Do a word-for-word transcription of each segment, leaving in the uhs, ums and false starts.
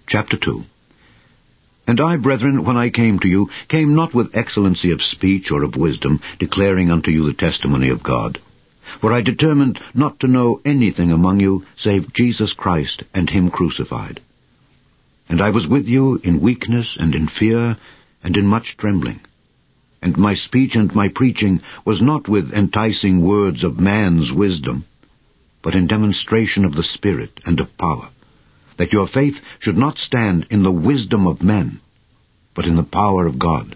Chapter two. And I, brethren, when I came to you, came not with excellency of speech or of wisdom, declaring unto you the testimony of God. For I determined not to know anything among you, save Jesus Christ and him crucified. And I was with you in weakness and in fear and in much trembling. And my speech and my preaching was not with enticing words of man's wisdom, but in demonstration of the Spirit and of power, that your faith should not stand in the wisdom of men, but in the power of God.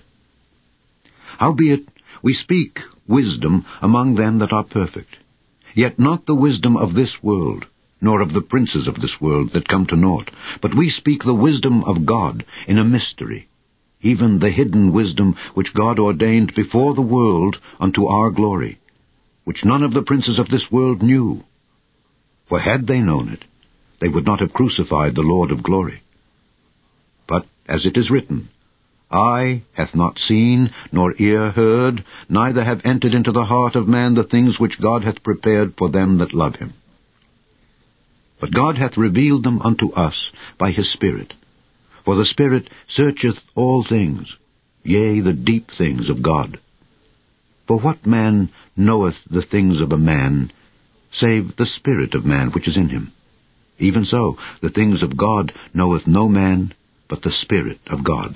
Howbeit we speak wisdom among them that are perfect, yet not the wisdom of this world, nor of the princes of this world that come to naught, but we speak the wisdom of God in a mystery, even the hidden wisdom which God ordained before the world unto our glory, which none of the princes of this world knew. For had they known it, they would not have crucified the Lord of glory. But, as it is written, Eye hath not seen, nor ear heard, neither have entered into the heart of man the things which God hath prepared for them that love him. But God hath revealed them unto us by his Spirit. For the Spirit searcheth all things, yea, the deep things of God. For what man knoweth the things of a man, save the spirit of man which is in him? Even so, the things of God knoweth no man, but the Spirit of God.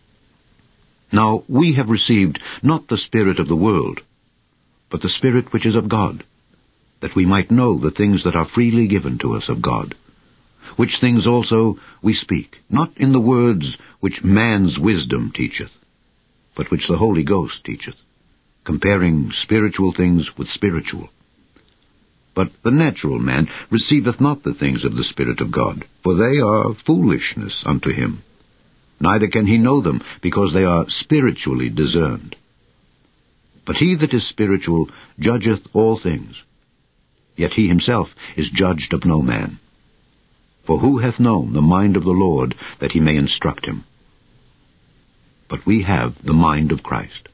Now we have received not the spirit of the world, but the Spirit which is of God, that we might know the things that are freely given to us of God. Which things also we speak, not in the words which man's wisdom teacheth, but which the Holy Ghost teacheth, comparing spiritual things with spiritual. But the natural man receiveth not the things of the Spirit of God, for they are foolishness unto him. Neither can he know them, because they are spiritually discerned. But he that is spiritual judgeth all things, yet he himself is judged of no man. For who hath known the mind of the Lord, that he may instruct him? But we have the mind of Christ.